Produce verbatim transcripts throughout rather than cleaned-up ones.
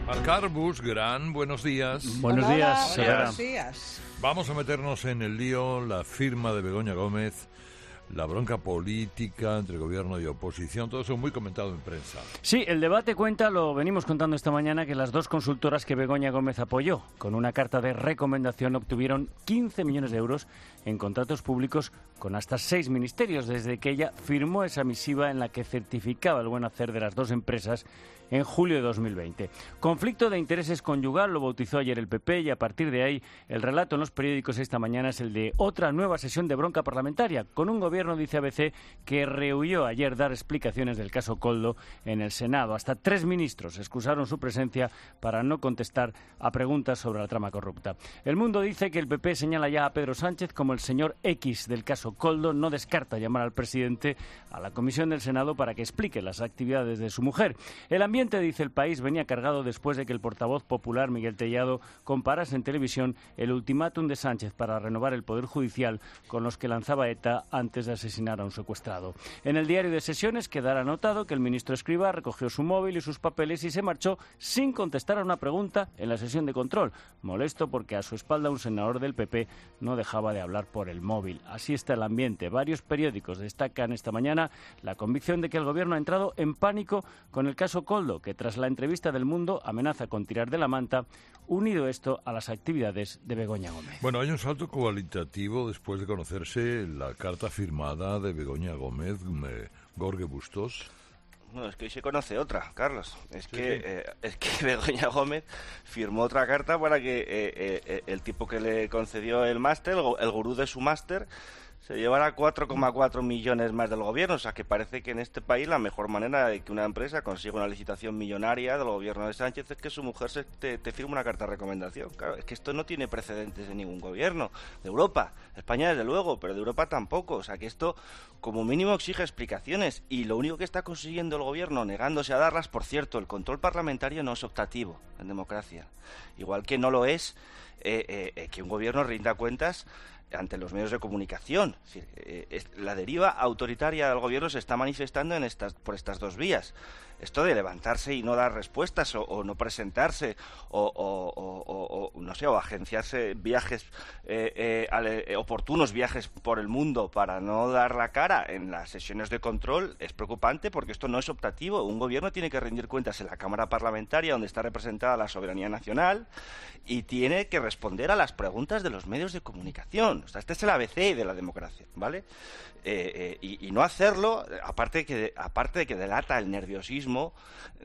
Amilcar Buxgrán, buenos días. Buenos Hola, días, hola, Severa. buenos días. Vamos a meternos en el lío, la firma de Begoña Gómez, la bronca política entre gobierno y oposición, todo eso muy comentado en prensa. Sí, el debate cuenta, lo venimos contando esta mañana, que las dos consultoras que Begoña Gómez apoyó con una carta de recomendación obtuvieron quince millones de euros en contratos públicos con hasta seis ministerios, desde que ella firmó esa misiva en la que certificaba el buen hacer de las dos empresas en julio de dos mil veinte. Conflicto de intereses conyugal lo bautizó ayer el P P y a partir de ahí el relato en los periódicos esta mañana es el de otra nueva sesión de bronca parlamentaria con un gobierno, dice A B C, que rehuyó ayer dar explicaciones del caso Koldo en el Senado. Hasta tres ministros excusaron su presencia para no contestar a preguntas sobre la trama corrupta. El Mundo dice que el P P señala ya a Pedro Sánchez como el señor X del caso Koldo. No descarta llamar al presidente a la comisión del Senado para que explique las actividades de su mujer. El ambiente, dice El País, venía cargado después de que el portavoz popular Miguel Tellado comparase en televisión el ultimátum de Sánchez para renovar el Poder Judicial con los que lanzaba ETA antes de asesinar a un secuestrado. En el diario de sesiones quedará anotado que el ministro Escrivá recogió su móvil y sus papeles y se marchó sin contestar a una pregunta en la sesión de control, molesto porque a su espalda un senador del P P no dejaba de hablar por el móvil. Así está el ambiente. Varios periódicos destacan esta mañana la convicción de que el gobierno ha entrado en pánico con el caso Koldo, que tras la entrevista del Mundo amenaza con tirar de la manta, unido esto a las actividades de Begoña Gómez. Bueno, hay un salto cualitativo después de conocerse la carta firmada de Begoña Gómez, me, Jorge Bustos. No, es que hoy se conoce otra, Carlos. Es, sí, que, sí. Eh, es que Begoña Gómez firmó otra carta para que eh, eh, el tipo que le concedió el máster, el, el gurú de su máster, se llevará cuatro coma cuatro millones más del gobierno. O sea, que parece que en este país la mejor manera de que una empresa consiga una licitación millonaria del gobierno de Sánchez es que su mujer se te, te firme una carta de recomendación. Claro, es que esto no tiene precedentes en ningún gobierno de Europa. España, desde luego, pero de Europa tampoco. O sea, que esto como mínimo exige explicaciones. Y lo único que está consiguiendo el gobierno, negándose a darlas, por cierto, el control parlamentario no es optativo en democracia. Igual que no lo es eh, eh, eh, que un gobierno rinda cuentas ante los medios de comunicación. Es decir, eh, es, la deriva autoritaria del gobierno se está manifestando en estas, por estas dos vías. Esto de levantarse y no dar respuestas o, o no presentarse o, o, o, o no sé, o agenciarse viajes eh, eh, ale, oportunos viajes por el mundo para no dar la cara en las sesiones de control es preocupante porque esto no es optativo. Un gobierno tiene que rendir cuentas en la Cámara Parlamentaria donde está representada la soberanía nacional y tiene que responder a las preguntas de los medios de comunicación. O sea, este es el A B C de la democracia, ¿vale? Eh, eh, y, y no hacerlo, aparte de que, aparte de que delata el nerviosismo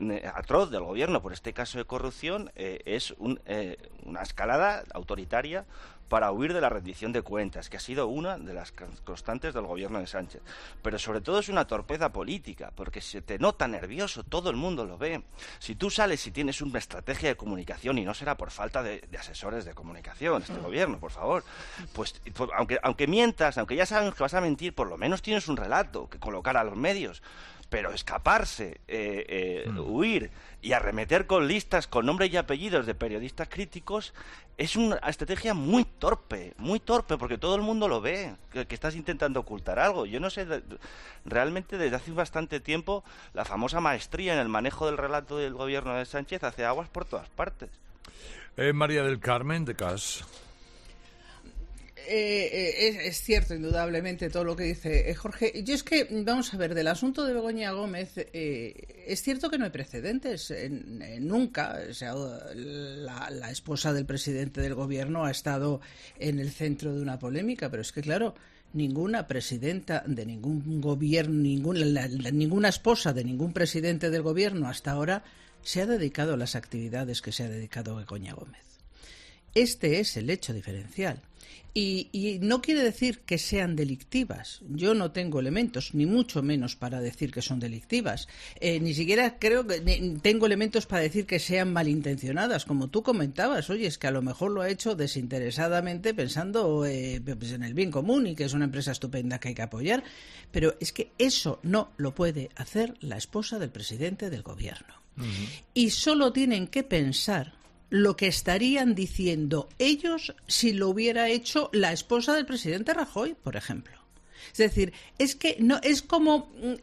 atroz del gobierno por este caso de corrupción, eh, es un, eh, una escalada autoritaria para huir de la rendición de cuentas, que ha sido una de las constantes del gobierno de Sánchez. Pero sobre todo es una torpeza política, porque se te nota nervioso, todo el mundo lo ve. Si tú sales y tienes una estrategia de comunicación, y no será por falta de, de asesores de comunicación, este gobierno, por favor, pues, pues aunque, aunque mientas, aunque ya sabes que vas a mentir, por lo menos tienes un relato que colocar a los medios. Pero escaparse, eh, eh, mm. huir y arremeter con listas con nombres y apellidos de periodistas críticos es una estrategia muy torpe, muy torpe, porque todo el mundo lo ve, que, que estás intentando ocultar algo. Yo no sé, de, realmente desde hace bastante tiempo la famosa maestría en el manejo del relato del gobierno de Sánchez hace aguas por todas partes. Eh, María del Carmen, de C A S. Eh, eh, es, es cierto, indudablemente, todo lo que dice eh, Jorge. Yo es que, vamos a ver, del asunto de Begoña Gómez, eh, es cierto que no hay precedentes. Eh, eh, nunca, o sea, la, la esposa del presidente del gobierno ha estado en el centro de una polémica, pero es que, claro, ninguna presidenta de ningún gobierno, ningún, la, la, ninguna esposa de ningún presidente del gobierno hasta ahora se ha dedicado a las actividades que se ha dedicado Begoña Gómez. Este es el hecho diferencial. Y, y no quiere decir que sean delictivas. Yo no tengo elementos, ni mucho menos para decir que son delictivas. Eh, ni siquiera creo que ni, tengo elementos para decir que sean malintencionadas. Como tú comentabas, oye, es que a lo mejor lo ha hecho desinteresadamente pensando eh, pues en el bien común y que es una empresa estupenda que hay que apoyar. Pero es que eso no lo puede hacer la esposa del presidente del gobierno. Uh-huh. Y solo tienen que pensar lo que estarían diciendo ellos si lo hubiera hecho la esposa del presidente Rajoy, por ejemplo. Es decir, es que no es como eh,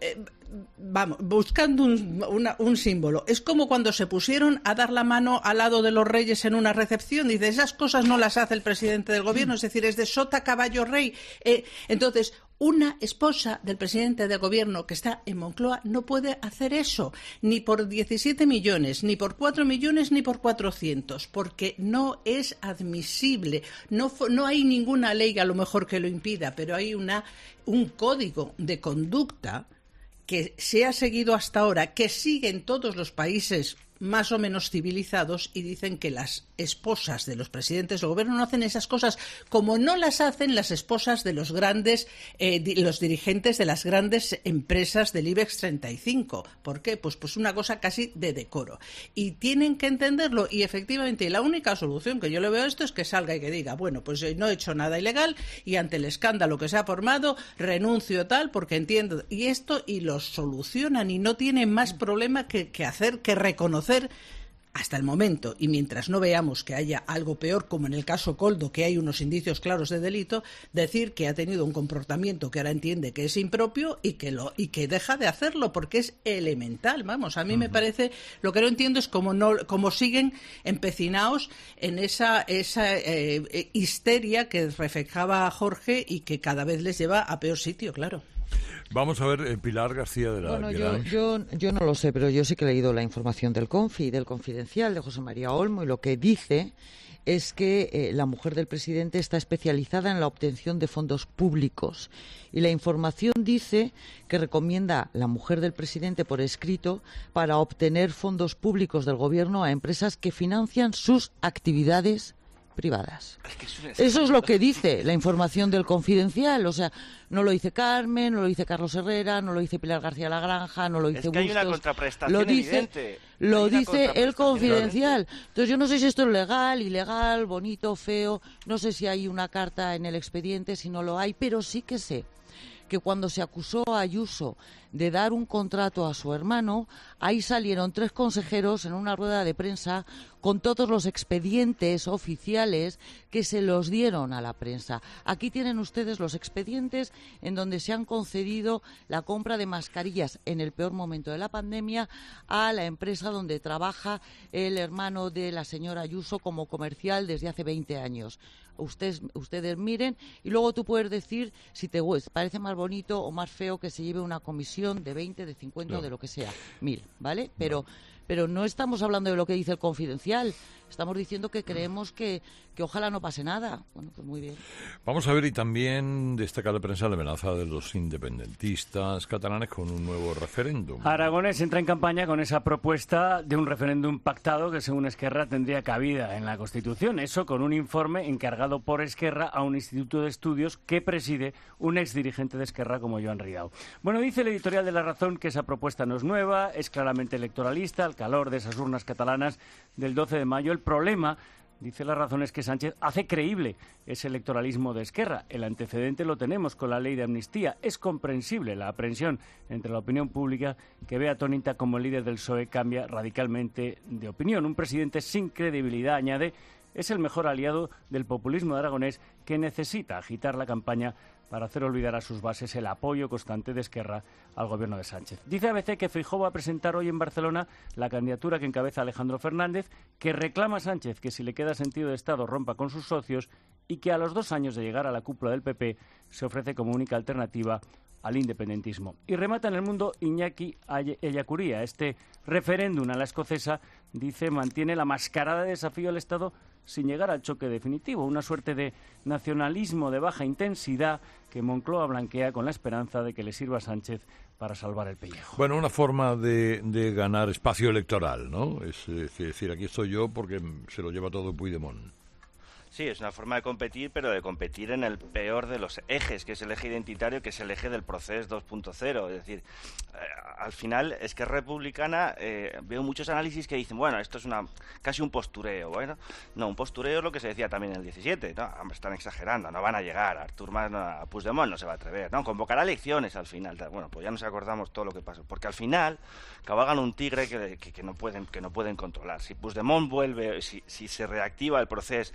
vamos, buscando un, una, un símbolo. Es como cuando se pusieron a dar la mano al lado de los reyes en una recepción. Dice, esas cosas no las hace el presidente del gobierno, es decir, es de sota, caballo, rey. Eh, entonces, una esposa del presidente del gobierno que está en Moncloa no puede hacer eso, ni por diecisiete millones, ni por cuatro millones, ni por cuatrocientos, porque no es admisible. No, no hay ninguna ley a lo mejor que lo impida, pero hay una, un código de conducta que se ha seguido hasta ahora, que siguen todos los países más o menos civilizados, y dicen que las esposas de los presidentes del gobierno no hacen esas cosas como no las hacen las esposas de los grandes, eh, di, los dirigentes de las grandes empresas del IBEX treinta y cinco. ¿Por qué? Pues, pues una cosa casi de decoro. Y tienen que entenderlo, y efectivamente la única solución que yo le veo a esto es que salga y que diga, bueno, pues no he hecho nada ilegal y ante el escándalo que se ha formado renuncio tal porque entiendo. Y esto, y lo solucionan y no tienen más problema que, que hacer que reconocer hasta el momento, y mientras no veamos que haya algo peor, como en el caso Koldo, que hay unos indicios claros de delito, decir que ha tenido un comportamiento que ahora entiende que es impropio y que lo y que deja de hacerlo, porque es elemental. Vamos, a mí uh-huh. me parece, lo que no entiendo es cómo no cómo siguen empecinados en esa esa eh, histeria que reflejaba Jorge y que cada vez les lleva a peor sitio, claro. Vamos a ver, eh, Pilar García de la Bueno, yo, yo, yo no lo sé, pero yo sí que he leído la información del Confi, del Confidencial, de José María Olmo, y lo que dice es que eh, la mujer del presidente está especializada en la obtención de fondos públicos. Y la información dice que recomienda la mujer del presidente por escrito para obtener fondos públicos del gobierno a empresas que financian sus actividades privadas. Eso es lo que dice la información del Confidencial. O sea, no lo dice Carmen, no lo dice Carlos Herrera, no lo dice Pilar García La Granja, no lo dice es que Bustos. Hay una contraprestación lo dice, evidente. Lo dice el Confidencial. Entonces yo no sé si esto es legal, ilegal, bonito, feo. No sé si hay una carta en el expediente, si no lo hay, pero sí que sé que cuando se acusó a Ayuso de dar un contrato a su hermano, ahí salieron tres consejeros en una rueda de prensa con todos los expedientes oficiales que se los dieron a la prensa. Aquí tienen ustedes los expedientes en donde se han concedido la compra de mascarillas en el peor momento de la pandemia a la empresa donde trabaja el hermano de la señora Ayuso como comercial desde hace veinte años. Ustedes, ustedes miren y luego tú puedes decir si te parece más bonito o más feo que se lleve una comisión de veinte, de cincuenta no. o de lo que sea, mil, ¿vale? Pero, no. pero no estamos hablando de lo que dice el Confidencial, estamos diciendo que creemos que, que ojalá no pase nada. Bueno, pues muy bien. Vamos a ver, y también destaca la prensa la amenaza de los independentistas catalanes con un nuevo referéndum. Aragonés entra en campaña con esa propuesta de un referéndum pactado que, según Esquerra, tendría cabida en la Constitución. Eso con un informe encargado por Esquerra a un instituto de estudios que preside un exdirigente de Esquerra como Joan Ridao. Bueno, dice el editorial de La Razón que esa propuesta no es nueva, es claramente electoralista, al calor de esas urnas catalanas del doce de mayo. El problema, dice La Razón, es que Sánchez hace creíble ese electoralismo de Esquerra. El antecedente lo tenemos con la ley de amnistía. Es comprensible la aprensión entre la opinión pública que ve atónita como el líder del P S O E cambia radicalmente de opinión. Un presidente sin credibilidad, añade, es el mejor aliado del populismo de Aragonés, que necesita agitar la campaña para hacer olvidar a sus bases el apoyo constante de Esquerra al gobierno de Sánchez. Dice A B C que Feijóo va a presentar hoy en Barcelona la candidatura que encabeza Alejandro Fernández, que reclama a Sánchez que si le queda sentido de Estado rompa con sus socios y que a los dos años de llegar a la cúpula del P P se ofrece como única alternativa al independentismo. Y remata en El Mundo Iñaki Ellacuría. Este referéndum a la escocesa, dice, mantiene la mascarada de desafío al Estado sin llegar al choque definitivo, una suerte de nacionalismo de baja intensidad que Moncloa blanquea con la esperanza de que le sirva a Sánchez para salvar el pellejo. Bueno, una forma de, de ganar espacio electoral, ¿no? Es, es decir, aquí estoy yo porque se lo lleva todo Puigdemont. Sí, es una forma de competir, pero de competir en el peor de los ejes, que es el eje identitario, que es el eje del proceso dos punto cero. Es decir, eh, al final es que republicana, eh, veo muchos análisis que dicen, bueno, esto es una casi un postureo. Bueno, no, un postureo es lo que se decía también en el diecisiete, ¿no? Están exagerando, no van a llegar, Artur Mas, no, a Puigdemont no se va a atrever, ¿no? Convocará elecciones al final. Bueno, pues ya nos acordamos todo lo que pasó, porque al final cabalgan un tigre que, que, que no pueden que no pueden controlar. Si Puigdemont vuelve, si, si se reactiva el proceso, si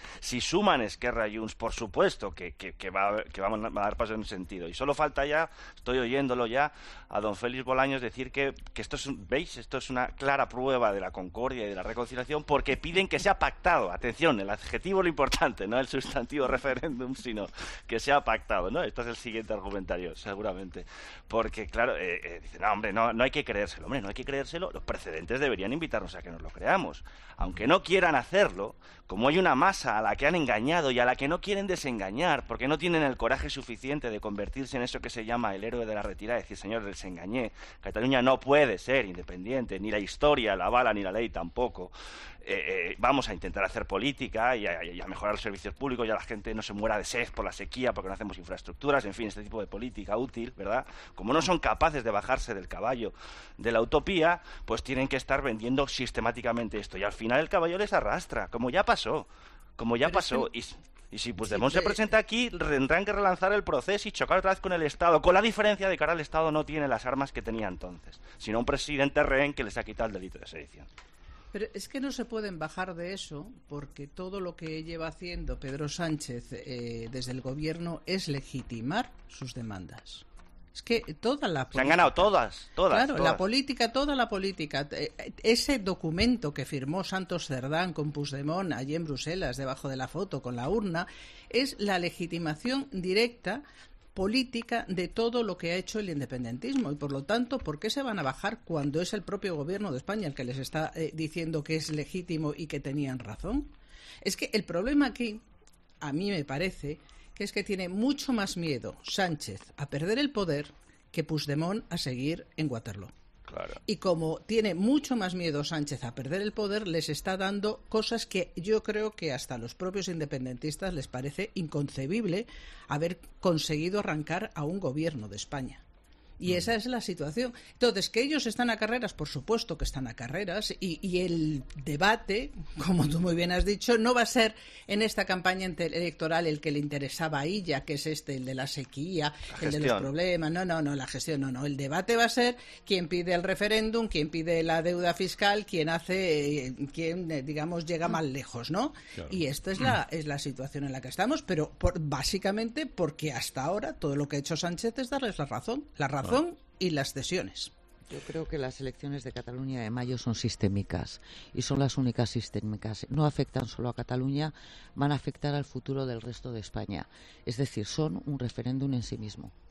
suman Esquerra y Junts, por supuesto que, que, que, va, que van a dar paso en ese sentido. Y solo falta ya, estoy oyéndolo ya, a don Félix Bolaños decir que, que esto es, un, ¿veis? Esto es una clara prueba de la concordia y de la reconciliación, porque piden que sea pactado. Atención, el adjetivo es lo importante, no el sustantivo referéndum, sino que sea pactado, ¿no? Esto es el siguiente argumentario, seguramente. Porque, claro, eh, eh, dicen, no, hombre, no, no hay que creérselo. Hombre, no hay que creérselo. Los precedentes deberían invitarnos a que nos lo creamos. Aunque no quieran hacerlo, como hay una masa a la que han engañado y a la que no quieren desengañar, porque no tienen el coraje suficiente de convertirse en eso que se llama el héroe de la retirada, decir, señor, les engañé, Cataluña no puede ser independiente, ni la historia la avala, ni la ley tampoco. Eh, eh, vamos a intentar hacer política y a, y a mejorar los servicios públicos, y a la gente no se muera de sed por la sequía porque no hacemos infraestructuras, en fin, este tipo de política útil, ¿verdad? Como no son capaces de bajarse del caballo de la utopía, pues tienen que estar vendiendo sistemáticamente esto, y al final el caballo les arrastra, como ya pasó, como ya Pero pasó, es que... y, y si Puigdemont sí, se presenta aquí, tendrán que relanzar el proceso y chocar otra vez con el Estado, con la diferencia de que ahora el Estado no tiene las armas que tenía entonces, sino un presidente rehén que les ha quitado el delito de sedición. Pero es que no se pueden bajar de eso, porque todo lo que lleva haciendo Pedro Sánchez eh, desde el gobierno es legitimar sus demandas. Es que toda la política, se han ganado todas, todas. Claro, todas. la política, toda la política. Ese documento que firmó Santos Cerdán con Puigdemont allí en Bruselas, debajo de la foto, con la urna, es la legitimación directa política de todo lo que ha hecho el independentismo, y por lo tanto, ¿por qué se van a bajar cuando es el propio gobierno de España el que les está eh, diciendo que es legítimo y que tenían razón? Es que el problema aquí, a mí me parece, que es que tiene mucho más miedo Sánchez a perder el poder que Puigdemont a seguir en Waterloo. Claro. Y como tiene mucho más miedo Sánchez a perder el poder, les está dando cosas que yo creo que hasta a los propios independentistas les parece inconcebible haber conseguido arrancar a un gobierno de España. Y esa es la situación. Entonces, que ellos están a carreras, por supuesto que están a carreras, y, y el debate, como tú muy bien has dicho, no va a ser en esta campaña electoral el que le interesaba a ella, que es este, el de la sequía, la el de los problemas. No, no, no, la gestión, no, no. El debate va a ser quién pide el referéndum, quién pide la deuda fiscal, quién hace, eh, quién, eh, digamos, llega más lejos, ¿no? Claro. Y esta es la, es la situación en la que estamos, pero por, básicamente porque hasta ahora todo lo que ha hecho Sánchez es darles la razón, la razón y las cesiones. Yo creo que las elecciones de Cataluña de mayo son sistémicas y son las únicas sistémicas. No afectan solo a Cataluña, van a afectar al futuro del resto de España. Es decir, son un referéndum en sí mismo.